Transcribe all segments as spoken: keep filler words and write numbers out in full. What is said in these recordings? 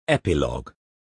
Epilogue.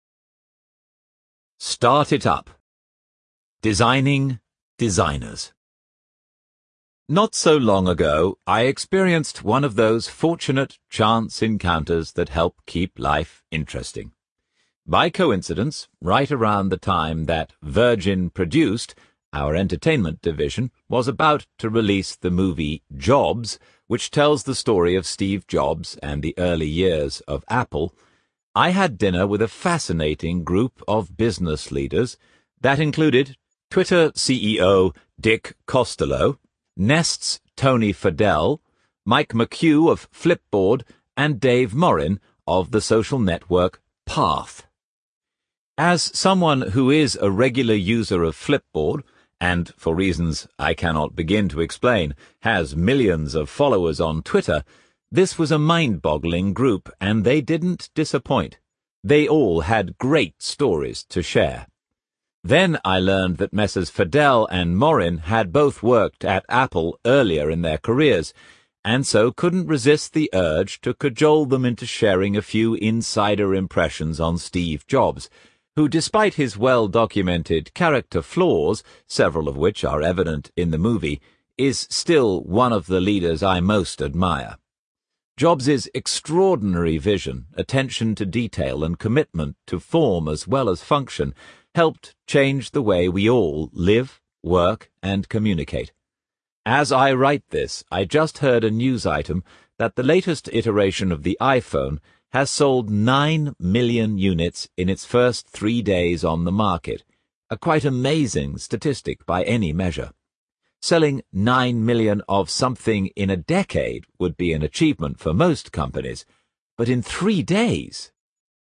Start it up. Designing designers. Not so long ago, I experienced one of those fortunate chance encounters that help keep life interesting. By coincidence, right around the time that Virgin Produced, our entertainment division, was about to release the movie Jobs, which tells the story of Steve Jobs and the early years of Apple, I had dinner with a fascinating group of business leaders that included Twitter C E O Dick Costolo, Nest's Tony Fadell, Mike McHugh of Flipboard, and Dave Morin of the social network Path. As someone who is a regular user of Flipboard, and, for reasons I cannot begin to explain, has millions of followers on Twitter, this was a mind-boggling group, and they didn't disappoint. They all had great stories to share. Then I learned that Messrs Fadell and Morin had both worked at Apple earlier in their careers, and so couldn't resist the urge to cajole them into sharing a few insider impressions on Steve Jobs, who, despite his well-documented character flaws, several of which are evident in the movie, is still one of the leaders I most admire. Jobs's extraordinary vision, attention to detail, and commitment to form as well as function helped change the way we all live, work, and communicate. As I write this, I just heard a news item that the latest iteration of the iPhone has sold nine million units in its first three days on the market, a quite amazing statistic by any measure. Selling nine million of something in a decade would be an achievement for most companies, but in three days...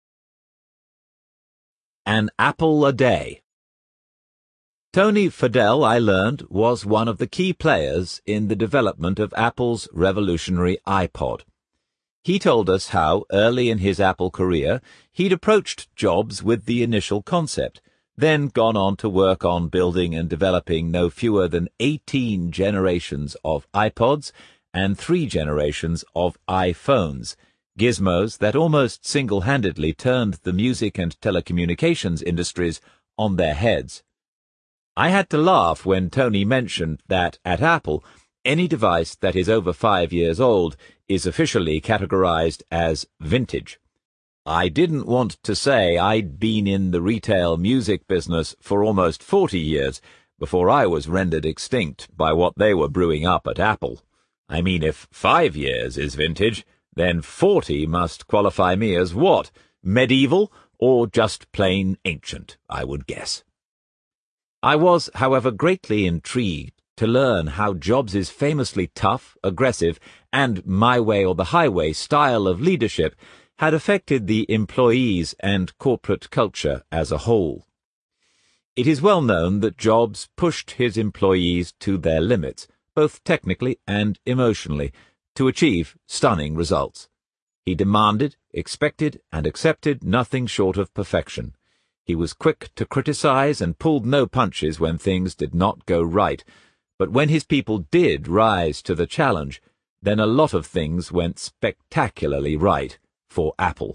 An apple a day. Tony Fadell, I learned, was one of the key players in the development of Apple's revolutionary iPod. He told us how, early in his Apple career, he'd approached Jobs with the initial concept, then gone on to work on building and developing no fewer than eighteen generations of iPods and three generations of iPhones, gizmos that almost single-handedly turned the music and telecommunications industries on their heads. I had to laugh when Tony mentioned that, at Apple, any device that is over five years old is officially categorized as vintage. I didn't want to say I'd been in the retail music business for almost forty years before I was rendered extinct by what they were brewing up at Apple. I mean, if five years is vintage, then forty must qualify me as what? Medieval or just plain ancient, I would guess. I was, however, greatly intrigued to learn how Jobs's famously tough, aggressive, and my way or the highway style of leadership had affected the employees and corporate culture as a whole. It is well known that Jobs pushed his employees to their limits, both technically and emotionally, to achieve stunning results. He demanded, expected, and accepted nothing short of perfection. He was quick to criticize and pulled no punches when things did not go right, but when his people did rise to the challenge, then a lot of things went spectacularly right for Apple.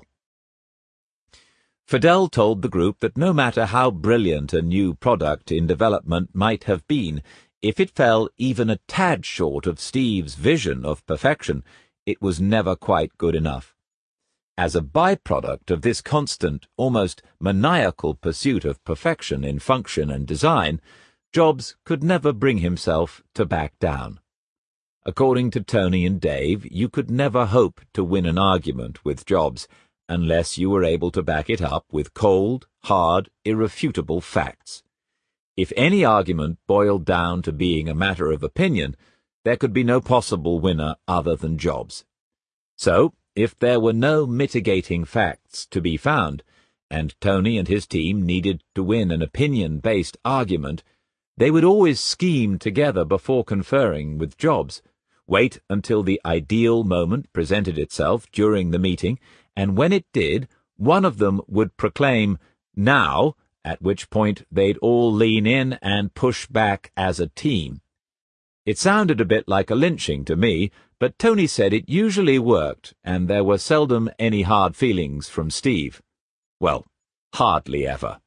Fadell told the group that no matter how brilliant a new product in development might have been, if it fell even a tad short of Steve's vision of perfection, it was never quite good enough. As a byproduct of this constant, almost maniacal pursuit of perfection in function and design, Jobs could never bring himself to back down. According to Tony and Dave, you could never hope to win an argument with Jobs unless you were able to back it up with cold, hard, irrefutable facts. If any argument boiled down to being a matter of opinion, there could be no possible winner other than Jobs. So, if there were no mitigating facts to be found, and Tony and his team needed to win an opinion-based argument, they would always scheme together before conferring with Jobs, wait until the ideal moment presented itself during the meeting, and when it did, one of them would proclaim, "Now," at which point they'd all lean in and push back as a team. It sounded a bit like a lynching to me, but Tony said it usually worked, and there were seldom any hard feelings from Steve. Well, hardly ever.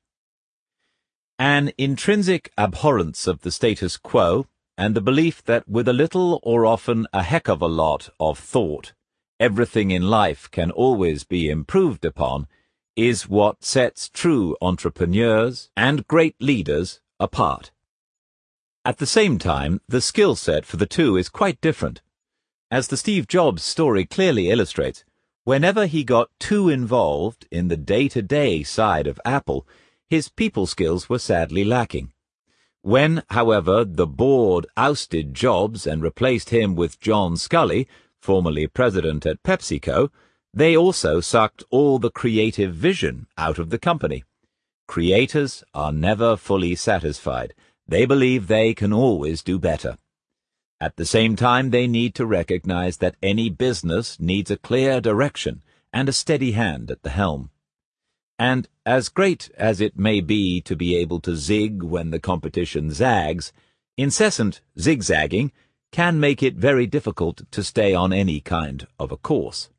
An intrinsic abhorrence of the status quo and the belief that with a little or often a heck of a lot of thought, everything in life can always be improved upon is what sets true entrepreneurs and great leaders apart. At the same time, the skill set for the two is quite different. As the Steve Jobs story clearly illustrates, whenever he got too involved in the day-to-day side of Apple, his people skills were sadly lacking. When, however, the board ousted Jobs and replaced him with John Sculley, formerly president at PepsiCo, they also sucked all the creative vision out of the company. Creators are never fully satisfied. They believe they can always do better. At the same time, they need to recognize that any business needs a clear direction and a steady hand at the helm. And as great as it may be to be able to zig when the competition zags, incessant zigzagging can make it very difficult to stay on any kind of a course.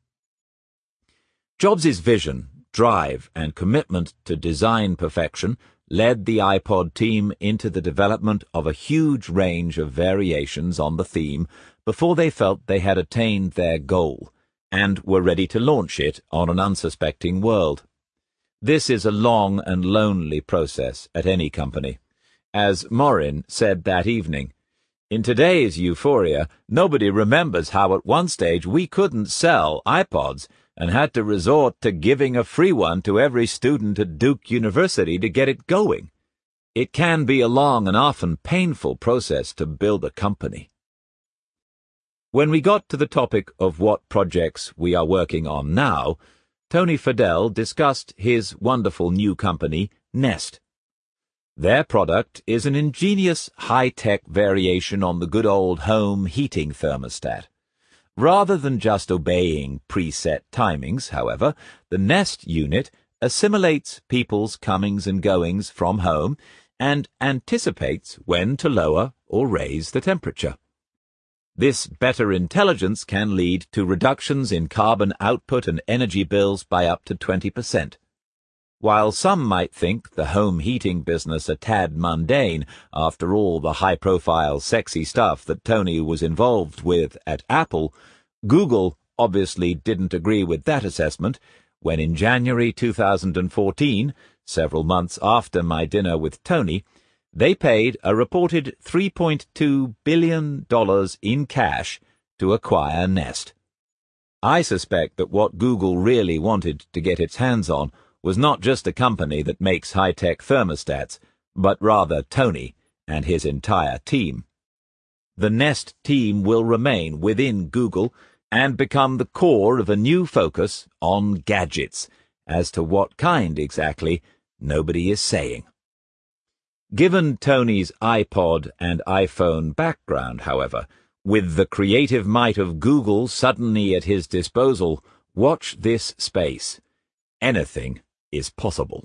Jobs' vision, drive, and commitment to design perfection led the iPod team into the development of a huge range of variations on the theme before they felt they had attained their goal and were ready to launch it on an unsuspecting world. This is a long and lonely process at any company. As Morin said that evening, "In today's euphoria, nobody remembers how at one stage we couldn't sell iPods and had to resort to giving a free one to every student at Duke University to get it going. It can be a long and often painful process to build a company." When we got to the topic of what projects we are working on now, Tony Fadell discussed his wonderful new company, Nest. Their product is an ingenious high-tech variation on the good old home heating thermostat. Rather than just obeying preset timings, however, the Nest unit assimilates people's comings and goings from home and anticipates when to lower or raise the temperature. This better intelligence can lead to reductions in carbon output and energy bills by up to twenty percent. While some might think the home heating business a tad mundane after all the high-profile sexy stuff that Tony was involved with at Apple, Google obviously didn't agree with that assessment when in January two thousand fourteen, several months after my dinner with Tony, they paid a reported three point two billion dollars in cash to acquire Nest. I suspect that what Google really wanted to get its hands on was not just a company that makes high-tech thermostats, but rather Tony and his entire team. The Nest team will remain within Google and become the core of a new focus on gadgets. As to what kind exactly, nobody is saying. Given Tony's iPod and iPhone background, however, with the creative might of Google suddenly at his disposal, watch this space. Anything is possible.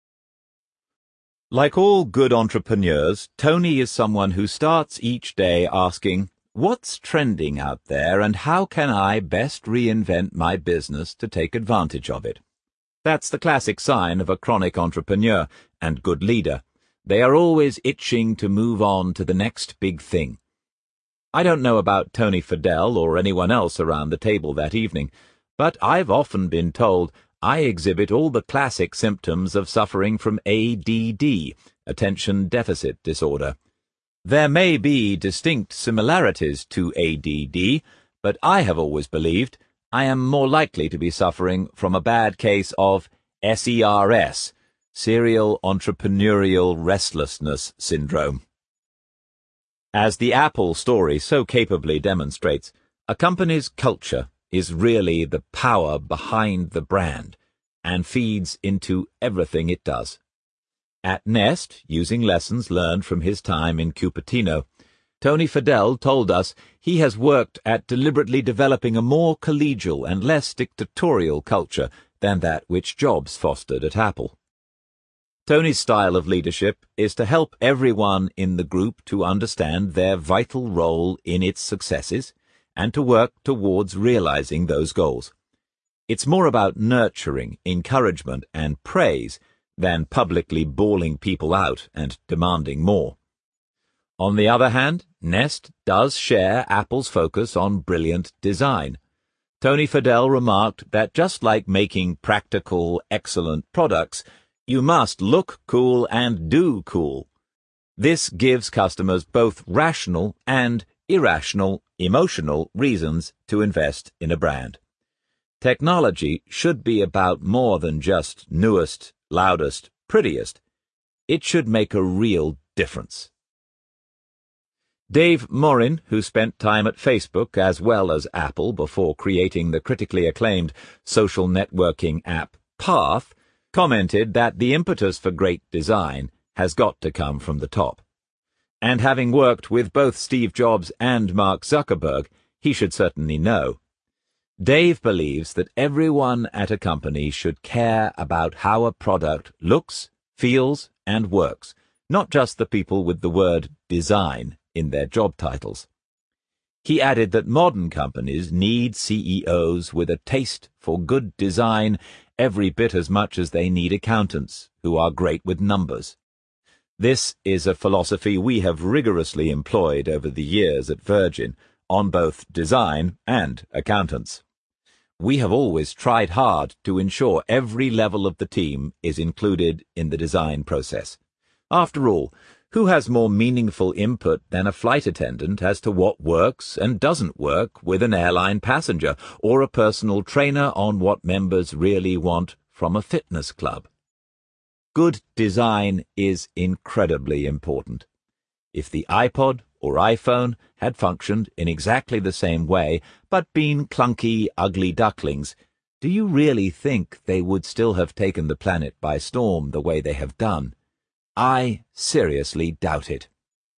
Like all good entrepreneurs, Tony is someone who starts each day asking, "What's trending out there and how can I best reinvent my business to take advantage of it?" That's the classic sign of a chronic entrepreneur and good leader. They are always itching to move on to the next big thing. I don't know about Tony Fadell or anyone else around the table that evening, but I've often been told I exhibit all the classic symptoms of suffering from A D D, attention deficit disorder. There may be distinct similarities to A D D, but I have always believed I am more likely to be suffering from a bad case of S E R S, Serial Entrepreneurial Restlessness Syndrome. As the Apple story so capably demonstrates, a company's culture is really the power behind the brand and feeds into everything it does. At Nest, using lessons learned from his time in Cupertino, Tony Fadell told us he has worked at deliberately developing a more collegial and less dictatorial culture than that which Jobs fostered at Apple. Tony's style of leadership is to help everyone in the group to understand their vital role in its successes and to work towards realizing those goals. It's more about nurturing, encouragement, and praise than publicly bawling people out and demanding more. On the other hand, Nest does share Apple's focus on brilliant design. Tony Fadell remarked that just like making practical, excellent products, you must look cool and do cool. This gives customers both rational and irrational, emotional reasons to invest in a brand. Technology should be about more than just newest, loudest, prettiest. It should make a real difference. Dave Morin, who spent time at Facebook as well as Apple before creating the critically acclaimed social networking app Path, commented that the impetus for great design has got to come from the top. And having worked with both Steve Jobs and Mark Zuckerberg, he should certainly know. Dave believes that everyone at a company should care about how a product looks, feels, and works, not just the people with the word design in their job titles. He added that modern companies need C E Os with a taste for good design every bit as much as they need accountants who are great with numbers. This is a philosophy we have rigorously employed over the years at Virgin on both design and accountants. We have always tried hard to ensure every level of the team is included in the design process. After all, who has more meaningful input than a flight attendant as to what works and doesn't work with an airline passenger, or a personal trainer on what members really want from a fitness club? Good design is incredibly important. If the iPod or iPhone had functioned in exactly the same way, but been clunky, ugly ducklings, do you really think they would still have taken the planet by storm the way they have done? I seriously doubt it.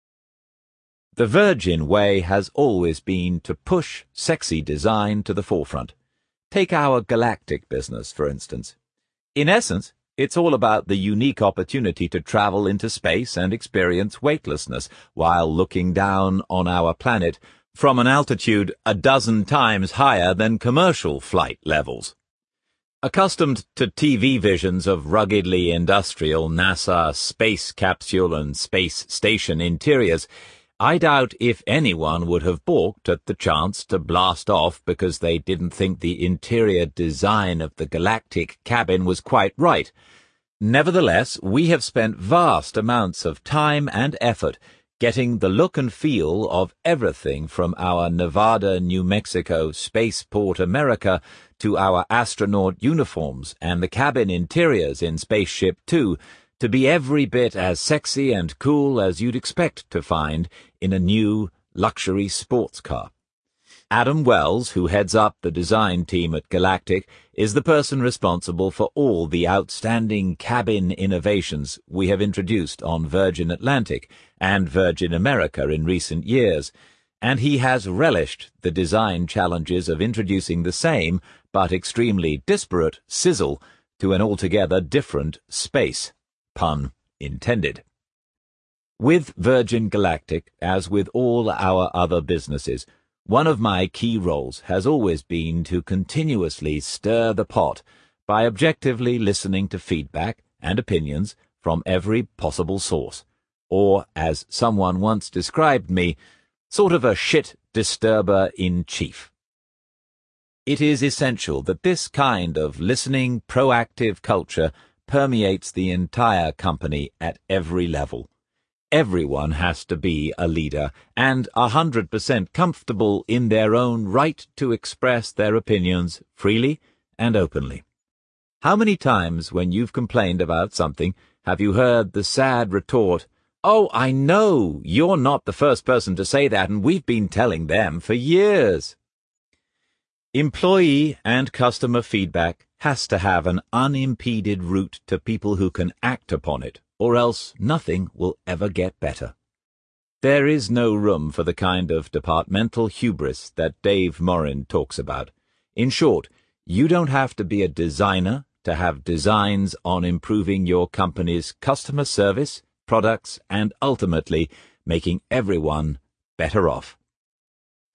The Virgin way has always been to push sexy design to the forefront. Take our galactic business, for instance. In essence, it's all about the unique opportunity to travel into space and experience weightlessness while looking down on our planet from an altitude a dozen times higher than commercial flight levels. Accustomed to T V visions of ruggedly industrial NASA space capsule and space station interiors, I doubt if anyone would have balked at the chance to blast off because they didn't think the interior design of the galactic cabin was quite right. Nevertheless, we have spent vast amounts of time and effort getting the look and feel of everything from our Nevada, New Mexico Spaceport America to our astronaut uniforms and the cabin interiors in Spaceship Two to be every bit as sexy and cool as you'd expect to find in a new luxury sports car. Adam Wells, who heads up the design team at Galactic, is the person responsible for all the outstanding cabin innovations we have introduced on Virgin Atlantic and Virgin America in recent years, and he has relished the design challenges of introducing the same, but extremely disparate, sizzle to an altogether different space. Pun intended. With Virgin Galactic, as with all our other businesses, one of my key roles has always been to continuously stir the pot by objectively listening to feedback and opinions from every possible source, or, as someone once described me, sort of a shit disturber-in-chief. It is essential that this kind of listening, proactive culture permeates the entire company at every level. Everyone has to be a leader and a hundred percent comfortable in their own right to express their opinions freely and openly. How many times when you've complained about something have you heard the sad retort, "Oh, I know, you're not the first person to say that, and we've been telling them for years." Employee and customer feedback has to have an unimpeded route to people who can act upon it, or else nothing will ever get better. There is no room for the kind of departmental hubris that Dave Morin talks about. In short, you don't have to be a designer to have designs on improving your company's customer service, products, and ultimately making everyone better off.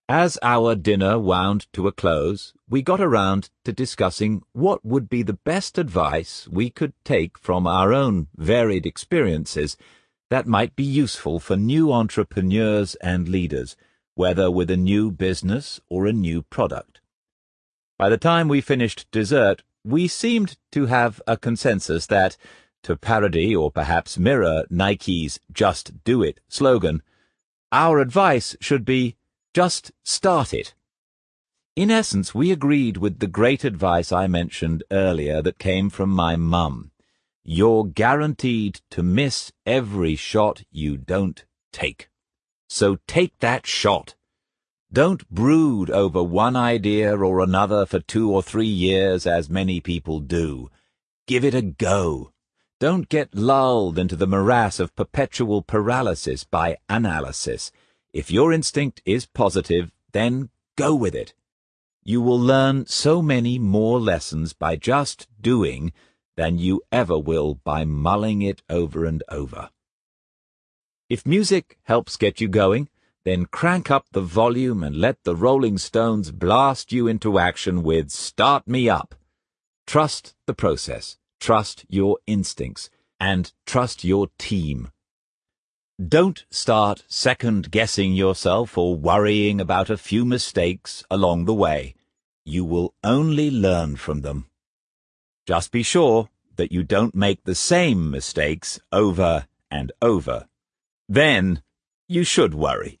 As our dinner wound to a close, we got around to discussing what would be the best advice we could take from our own varied experiences that might be useful for new entrepreneurs and leaders, whether with a new business or a new product. By the time we finished dessert, we seemed to have a consensus that, to parody or perhaps mirror Nike's "Just Do It" slogan, our advice should be, just start it. In essence, we agreed with the great advice I mentioned earlier that came from my mum. You're guaranteed to miss every shot you don't take. So take that shot. Don't brood over one idea or another for two or three years as many people do. Give it a go. Don't get lulled into the morass of perpetual paralysis by analysis. If your instinct is positive, then go with it. You will learn so many more lessons by just doing than you ever will by mulling it over and over. If music helps get you going, then crank up the volume and let the Rolling Stones blast you into action with "Start Me Up." Trust the process, trust your instincts, and trust your team. Don't start second-guessing yourself or worrying about a few mistakes along the way. You will only learn from them. Just be sure that you don't make the same mistakes over and over. Then you should worry.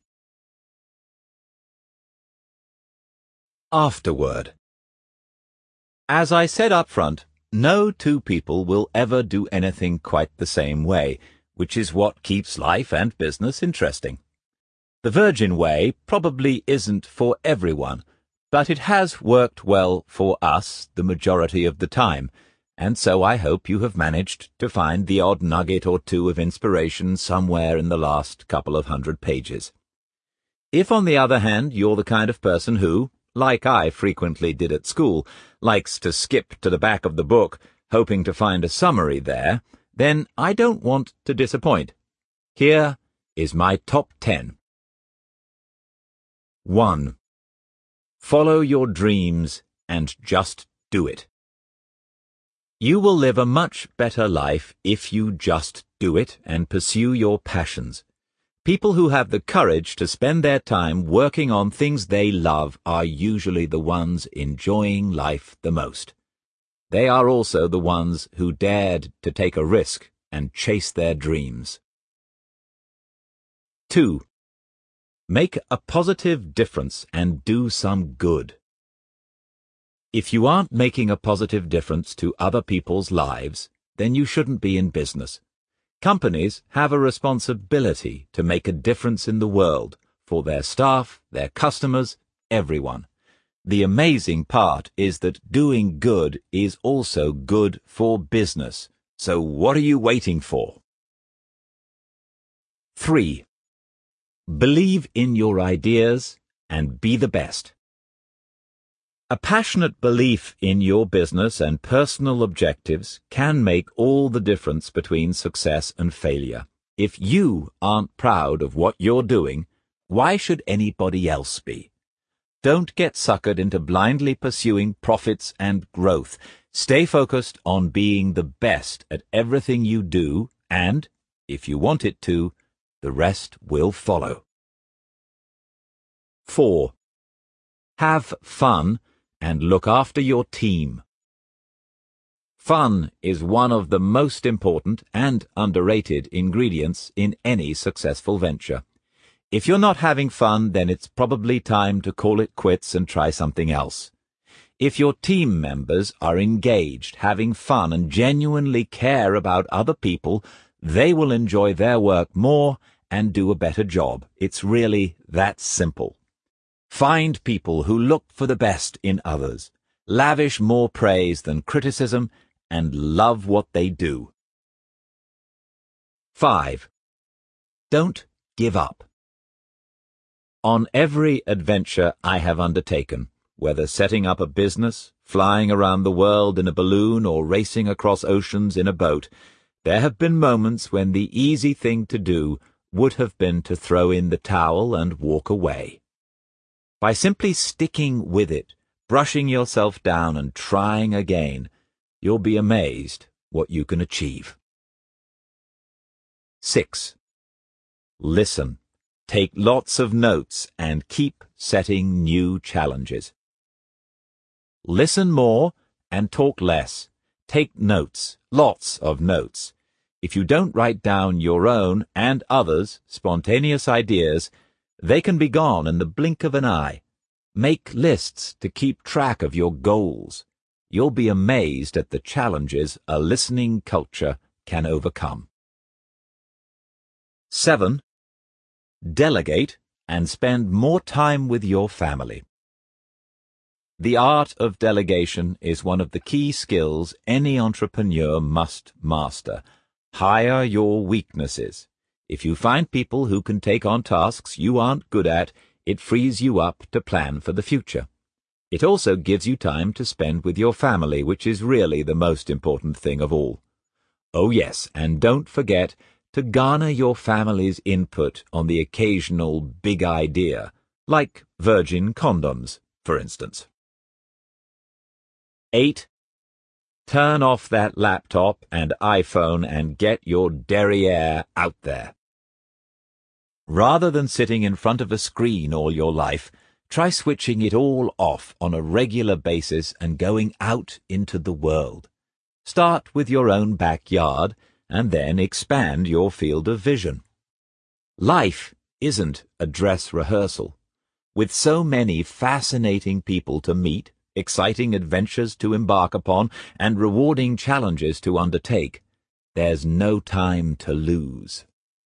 Afterword. As I said up front, no two people will ever do anything quite the same way, which is what keeps life and business interesting. The Virgin Way probably isn't for everyone, but it has worked well for us the majority of the time, and so I hope you have managed to find the odd nugget or two of inspiration somewhere in the last couple of hundred pages. If, on the other hand, you're the kind of person who, like I frequently did at school, likes to skip to the back of the book, hoping to find a summary there, then I don't want to disappoint. Here is my top ten. one. Follow your dreams and just do it. You will live a much better life if you just do it and pursue your passions. People who have the courage to spend their time working on things they love are usually the ones enjoying life the most. They are also the ones who dared to take a risk and chase their dreams. two. Make a positive difference and do some good. If you aren't making a positive difference to other people's lives, then you shouldn't be in business. Companies have a responsibility to make a difference in the world for their staff, their customers, everyone. The amazing part is that doing good is also good for business. So what are you waiting for? three. Believe in your ideas and be the best. A passionate belief in your business and personal objectives can make all the difference between success and failure. If you aren't proud of what you're doing, why should anybody else be? Don't get suckered into blindly pursuing profits and growth. Stay focused on being the best at everything you do, and, if you want it to, the rest will follow. four. Have fun and look after your team. Fun is one of the most important and underrated ingredients in any successful venture. If you're not having fun, then it's probably time to call it quits and try something else. If your team members are engaged, having fun, and genuinely care about other people, they will enjoy their work more and do a better job. It's really that simple. Find people who look for the best in others, lavish more praise than criticism, and love what they do. five. Don't give up. On every adventure I have undertaken, whether setting up a business, flying around the world in a balloon, or racing across oceans in a boat, there have been moments when the easy thing to do would have been to throw in the towel and walk away. By simply sticking with it, brushing yourself down and trying again, you'll be amazed what you can achieve. Six. Listen. Take lots of notes and keep setting new challenges. Listen more and talk less. Take notes, lots of notes. If you don't write down your own and others' spontaneous ideas, they can be gone in the blink of an eye. Make lists to keep track of your goals. You'll be amazed at the challenges a listening culture can overcome. Seven. Delegate and spend more time with your family. The art of delegation is one of the key skills any entrepreneur must master. Hire your weaknesses. If you find people who can take on tasks you aren't good at, it frees you up to plan for the future. It also gives you time to spend with your family, which is really the most important thing of all. Oh yes, and don't forget to garner your family's input on the occasional big idea, like virgin condoms, for instance. Eight. Turn off that laptop and iPhone and get your derriere out there. Rather than sitting in front of a screen all your life, try switching it all off on a regular basis and going out into the world. Start with your own backyard and then expand your field of vision. Life isn't a dress rehearsal. With so many fascinating people to meet, exciting adventures to embark upon, and rewarding challenges to undertake, there's no time to lose.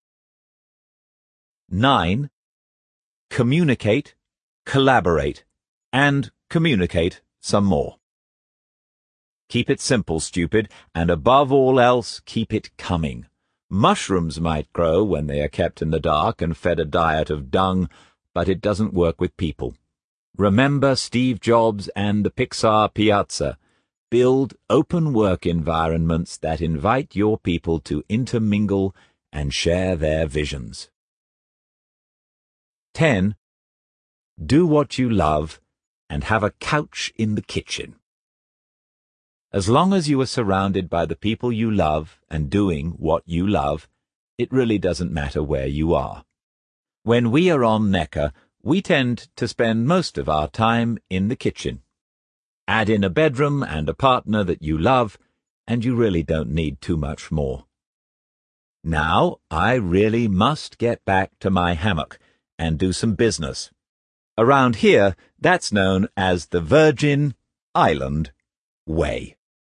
Nine. Communicate, collaborate, and communicate some more. Keep it simple, stupid, and above all else, keep it coming. Mushrooms might grow when they are kept in the dark and fed a diet of dung, but it doesn't work with people. Remember Steve Jobs and the Pixar Piazza. Build open work environments that invite your people to intermingle and share their visions. Ten. Do what you love and have a couch in the kitchen. As long as you are surrounded by the people you love and doing what you love, it really doesn't matter where you are. When we are on Necker, we tend to spend most of our time in the kitchen. Add in a bedroom and a partner that you love, and you really don't need too much more. Now, I really must get back to my hammock and do some business. Around here, that's known as the Virgin Island Way.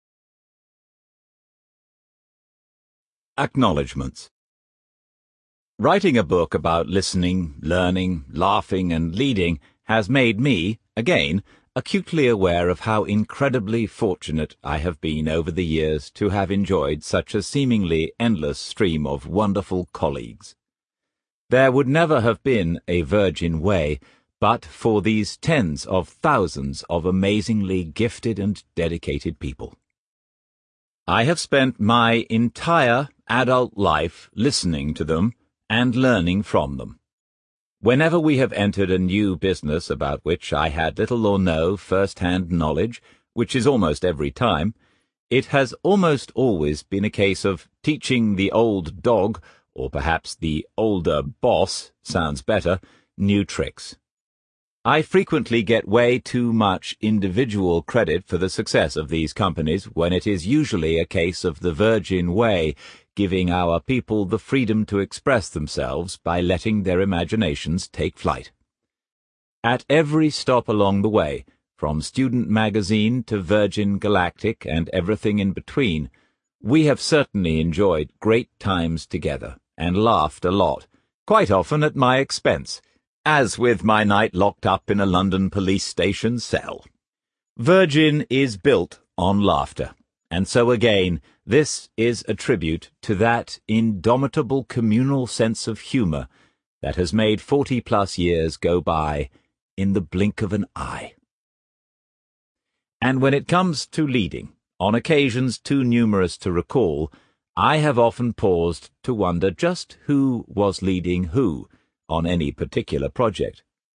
Acknowledgements. Writing a book about listening, learning, laughing, and leading has made me, again, acutely aware of how incredibly fortunate I have been over the years to have enjoyed such a seemingly endless stream of wonderful colleagues. There would never have been a Virgin Way but for these tens of thousands of amazingly gifted and dedicated people. I have spent my entire adult life listening to them and learning from them. Whenever we have entered a new business about which I had little or no first-hand knowledge, which is almost every time, it has almost always been a case of teaching the old dog, or perhaps the older boss, sounds better, new tricks. I frequently get way too much individual credit for the success of these companies when it is usually a case of the Virgin Way giving our people the freedom to express themselves by letting their imaginations take flight. At every stop along the way, from Student Magazine to Virgin Galactic and everything in between, we have certainly enjoyed great times together and laughed a lot, quite often at my expense, as with my night locked up in a London police station cell. Virgin is built on laughter, and so again, this is a tribute to that indomitable communal sense of humour that has made forty-plus years go by in the blink of an eye. And when it comes to leading, on occasions too numerous to recall, I have often paused to wonder just who was leading who on any particular project.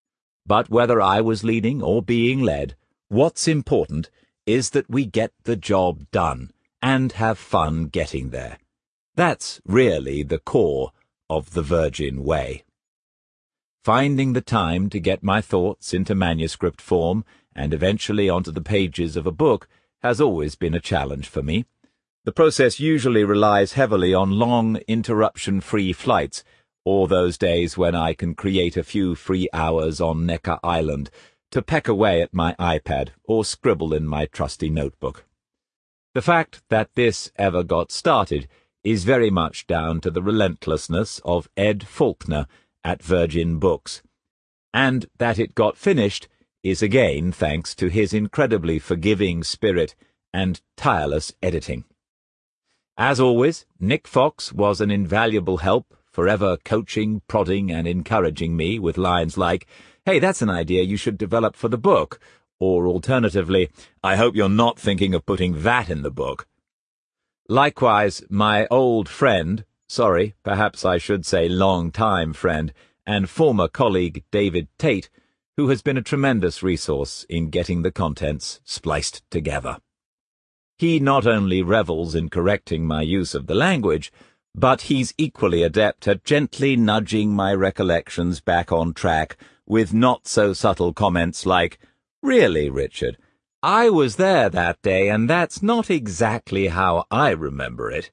But whether I was leading or being led, what's important is that we get the job done and have fun getting there. That's really the core of the Virgin Way. Finding the time to get my thoughts into manuscript form and eventually onto the pages of a book has always been a challenge for me. The process usually relies heavily on long, interruption-free flights, or those days when I can create a few free hours on Necker Island to peck away at my iPad or scribble in my trusty notebook. The fact that this ever got started is very much down to the relentlessness of Ed Faulkner at Virgin Books, and that it got finished is again thanks to his incredibly forgiving spirit and tireless editing. As always, Nick Fox was an invaluable help, forever coaching, prodding, and encouraging me with lines like, "Hey, that's an idea you should develop for the book," or alternatively, "I hope you're not thinking of putting that in the book." Likewise, my old friend, sorry, perhaps I should say long-time friend, and former colleague David Tate, who has been a tremendous resource in getting the contents spliced together. He not only revels in correcting my use of the language, but he's equally adept at gently nudging my recollections back on track with not-so-subtle comments like, "Really, Richard, I was there that day, and that's not exactly how I remember it."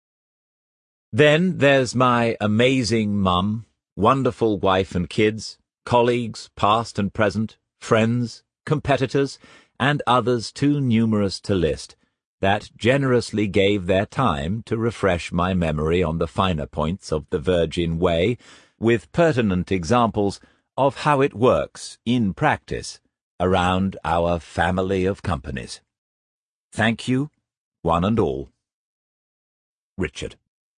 Then there's my amazing mum, wonderful wife and kids, colleagues, past and present, friends, competitors, and others too numerous to list, that generously gave their time to refresh my memory on the finer points of the Virgin Way, with pertinent examples of how it works in practice around our family of companies. Thank you, one and all. Richard.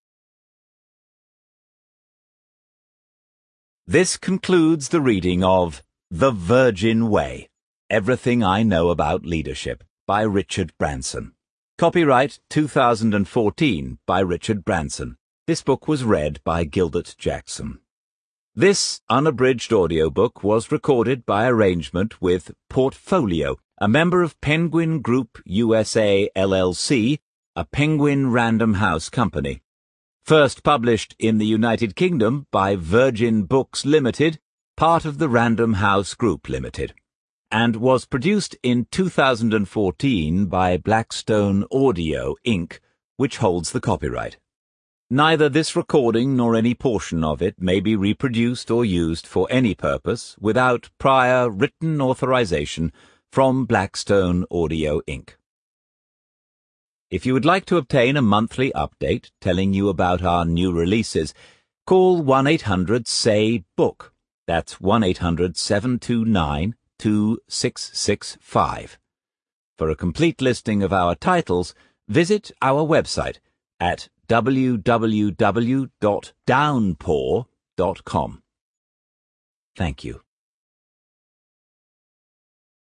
This concludes the reading of The Virgin Way, Everything I Know About Leadership by Richard Branson. Copyright two thousand fourteen by Richard Branson. This book was read by Gilbert Jackson. This unabridged audiobook was recorded by arrangement with Portfolio, a member of Penguin Group U S A L L C, a Penguin Random House company. First published in the United Kingdom by Virgin Books Limited, part of the Random House Group Limited, and was produced in two thousand fourteen by Blackstone Audio, Incorporated, which holds the copyright. Neither this recording nor any portion of it may be reproduced or used for any purpose without prior written authorization from Blackstone Audio, Incorporated. If you would like to obtain a monthly update telling you about our new releases, call one eight hundred S A Y BOOK. That's one eight hundred seven two nine two six six five. For a complete listing of our titles, visit our website at w w w dot downpour dot com. Thank you.